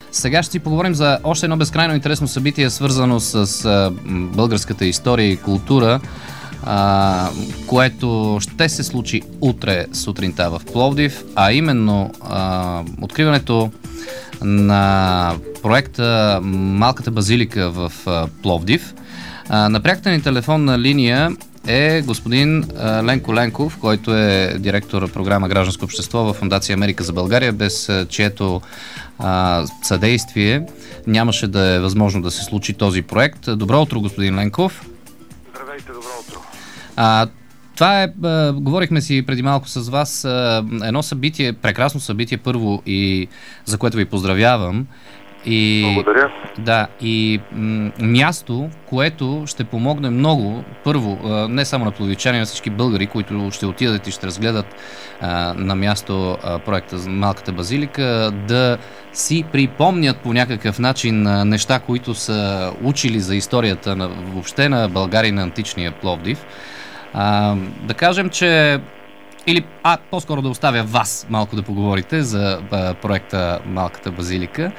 Сега ще си поговорим за още едно безкрайно интересно събитие, свързано с българската история и култура, което ще се случи утре сутринта в Пловдив, а именно откриването на проекта Малката базилика в Пловдив. На пряката ни телефонна линия е господин Ленко Ленков, който е директор програма Гражданско общество в Фондация Америка за България, без чието съдействие нямаше да е възможно да се случи този проект. Добро утро, господин Ленков. Здравейте, добро утро. Това е, говорихме си преди малко с вас, едно събитие, прекрасно събитие първо, и за което ви поздравявам. Благодаря. Да, и място, което ще помогне много, първо, не само на пловдивчани, на всички българи, които ще отидат и ще разгледат на място проекта за Малката базилика, да си припомнят по някакъв начин неща, които са учили за историята въобще на България и на античния Пловдив. Да кажем, че или по-скоро да оставя вас малко да поговорите за проекта Малката базилика.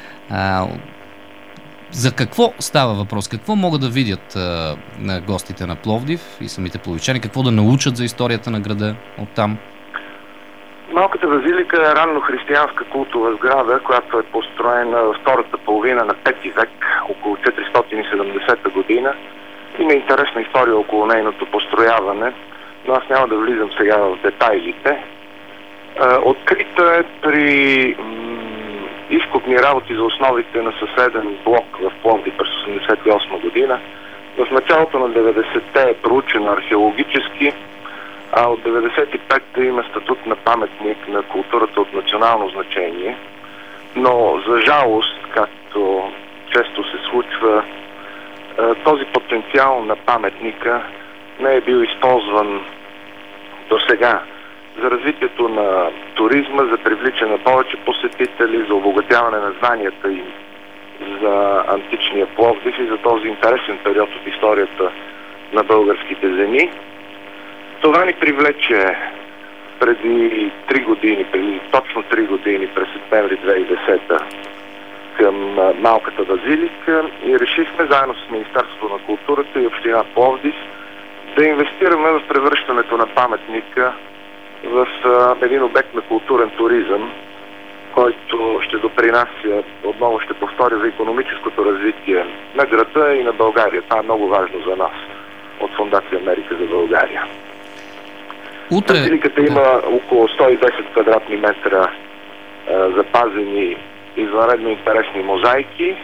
За какво става въпрос? Какво могат да видят на гостите на Пловдив и самите пловдивчани? Какво да научат за историята на града оттам? Малката базилика е ранно християнска култова сграда, която е построена в втората половина на 5 век, около 470 година. Има интересна история около нейното построяване, но аз няма да влизам сега в детайлите. Открита е при изкопни работи за основите на съседен блок в Пловдив през 1988 година. В началото на 90-те е проучена археологически, а от 95-те има статут на паметник на културата от национално значение. Но за жалост, както често се случва, този потенциал на паметника не е бил използван до сега за развитието на туризма, за привличане на повече посетители, за обогатяване на знанията им за античния Пловдив и за този интересен период от историята на българските земи. Това ни привлече преди 3 години, точно 3 години, през септември 2010 към Малката базилика и решихме заедно с Министерството на културата и община Пловдив да инвестираме в превръщането на паметника в един обект на културен туризъм, който ще допринася, отново ще повторя, за икономическото развитие на града и на България. Това е много важно за нас от Фондация Америка за България. Базиликата има около 110 квадратни метра запазени извънредно интересни мозайки,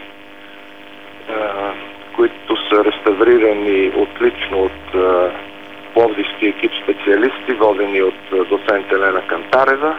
които са реставрирани отлично от пловдивски екип специалисти, водени от доцент Елена Кантарева,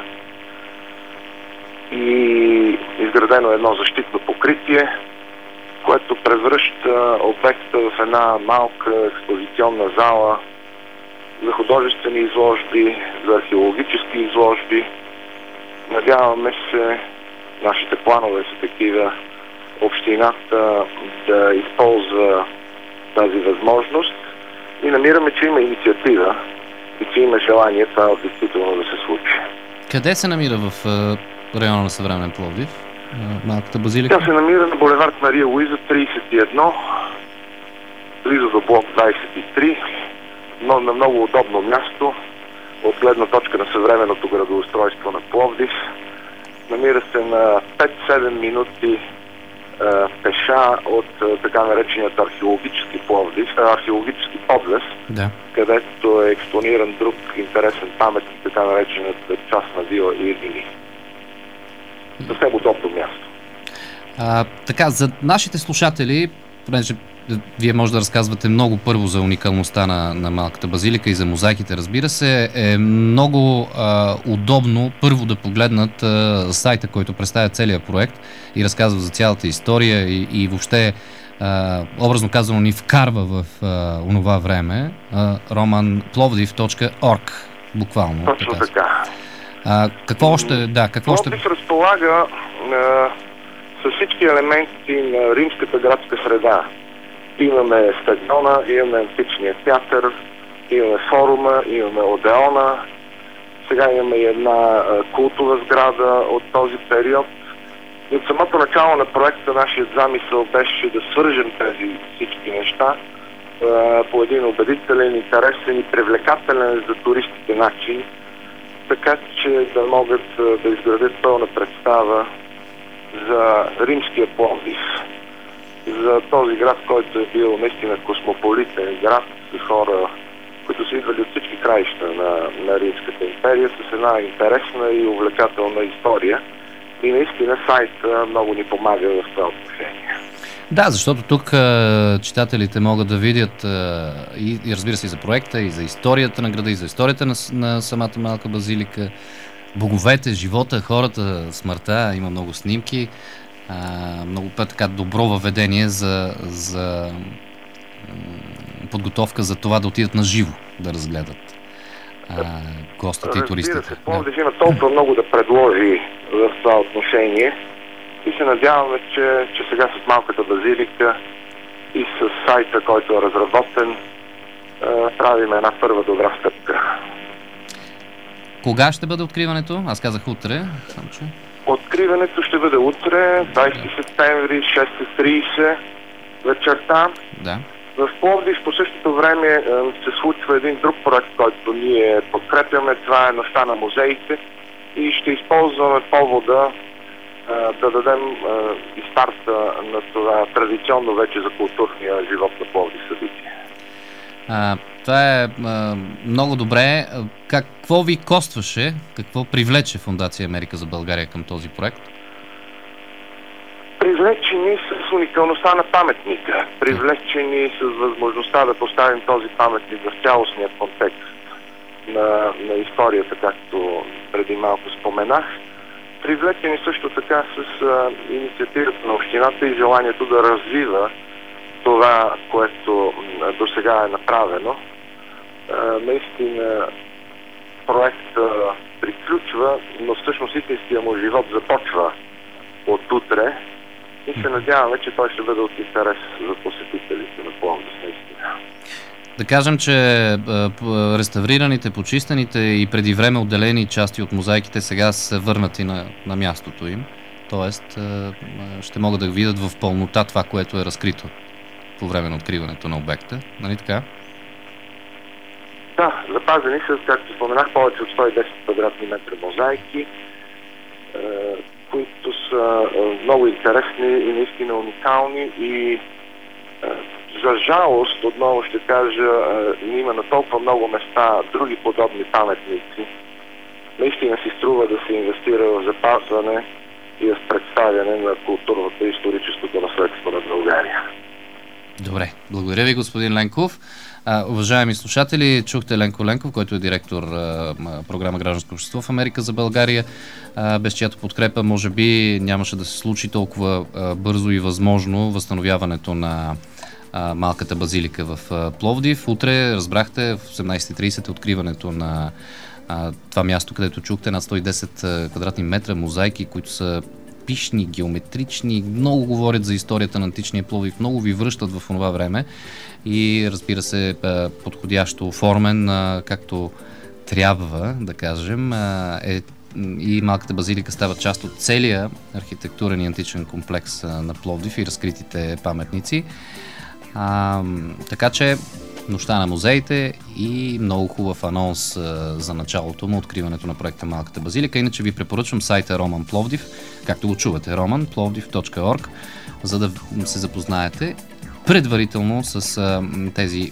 и изградено едно защитно покритие, което превръща обекта в една малка експозиционна зала за художествени изложби, за археологически изложби. Надяваме се, нашите планове са такива, общината да използва тази възможност и намираме, че има инициатива и че има желание това действително да се случи. Къде се намира в района на съвременен Пловдив, Малката базилика? Тя се намира на булевард Мария Луиза 31, близо до блок 23, но на много удобно място от гледна точка на съвременното градоустройство на Пловдив. Намира се на 5-7 минути пеша от така нареченият археологически Пловдив, археологически подлез, да, където е експониран друг интересен паметник, така нареченият частна вила Ирини. Съвсем удобно място. Така, за нашите слушатели, понеже вие може да разказвате много първо за уникалността на Малката базилика и за мозайките, разбира се, е много удобно първо да погледнат сайта, който представя целият проект и разказва за цялата история и въобще, образно казано, ни вкарва в онова време, romanplovdiv.org, буквално. Точно така. Какво още? Пловдив разполага с всички елементи на римската градска среда. Имаме стадиона, имаме античния театър, имаме форума, имаме Одеона. Сега имаме и една култова сграда от този период. И от самото начало на проекта нашият замисъл беше да свържем тези всички неща по един убедителен, интересен и привлекателен за туристите начин, така че да могат да изградят пълна представа за римския Пловдив, за този град, който е бил наистина космополитен град, с хора, които са идвали от всички краища на Римската империя, с една интересна и увлекателна история. И наистина сайта много ни помага в това отношение. Да, защото тук читателите могат да видят и разбира се и за проекта, и за историята на града, и за историята на самата малка базилика, боговете, живота, хората, смъртта, има много снимки, много така добро въведение за подготовка за това да отидат на живо да разгледат гостите и туристите. Разбира се, Пловдив има толкова много да предложи в това отношение и се надяваме, че сега с малката базилика и с сайта, който е разработен, правим една първа добра стъпка. Кога ще бъде откриването? Аз казах утре. Откриването ще бъде утре, 20 септември, 6:30 вечерта. Да. В Пловдив по същото време се случва един друг проект, който ние подкрепяме. Това е Нощта на музеите и ще използваме повода да дадем и старта на това традиционно вече за културния живот на Пловдив събитие. Това е много добре. Какво ви костваше, какво привлече Фондация Америка за България към този проект? Привлечени с уникалността на паметника, привлечени с възможността да поставим този паметник в цялостния контекст на историята, както преди малко споменах. Привлечени също така с инициативата на общината и желанието да развива това, което до сега е направено. Наистина проектът приключва, но всъщност истинския му живот започва от утре и се надяваме, че той ще бъде от интерес за посетителите на Пловдив наистина. Да кажем, че реставрираните, почистените и преди време отделени части от мозайките сега са върнати на мястото им. Тоест ще могат да видят в пълнота това, което е разкрито по време на откриването на обекта. Нали така? Да, запазени са, както споменах, повече от 110 квадратни метра мозайки, които са много интересни и наистина уникални и за жалост, отново ще кажа, има на толкова много места други подобни паметници. Наистина си струва да се инвестира в запазване и в представяне на културното и историческото наследство на България. Добре, благодаря ви, господин Ленков. Уважаеми слушатели, чухте Ленко Ленков, който е директор програма Гражданско общество в Америка за България, без чиято подкрепа може би нямаше да се случи толкова бързо и възможно възстановяването на малката базилика в Пловдив. Утре, разбрахте, в 18:30 е откриването на това място, където чухте над 110 квадратни метра мозайки, които са пишни, геометрични, много говорят за историята на античния Пловдив, много ви връщат в това време и разбира се подходящо оформен, както трябва да кажем, и малката базилика става част от целия архитектурен и античен комплекс на Пловдив и разкритите паметници. Така че Нощта на музеите и много хубав анонс за началото му, откриването на проекта Малката базилика. Иначе ви препоръчвам сайта Роман Пловдив, както го чувате, romanplovdiv.org, за да се запознаете предварително с тези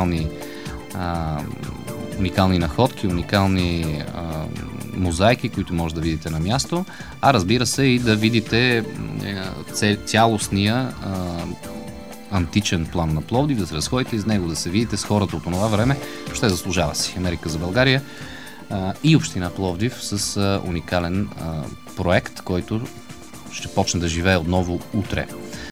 уникални находки, уникални мозайки, които може да видите на място, а разбира се и да видите цялостния античен план на Пловдив, да се разходите из него, да се видите с хората от това време, ще заслужава си. Америка за България и община Пловдив с уникален проект, който ще почне да живее отново утре.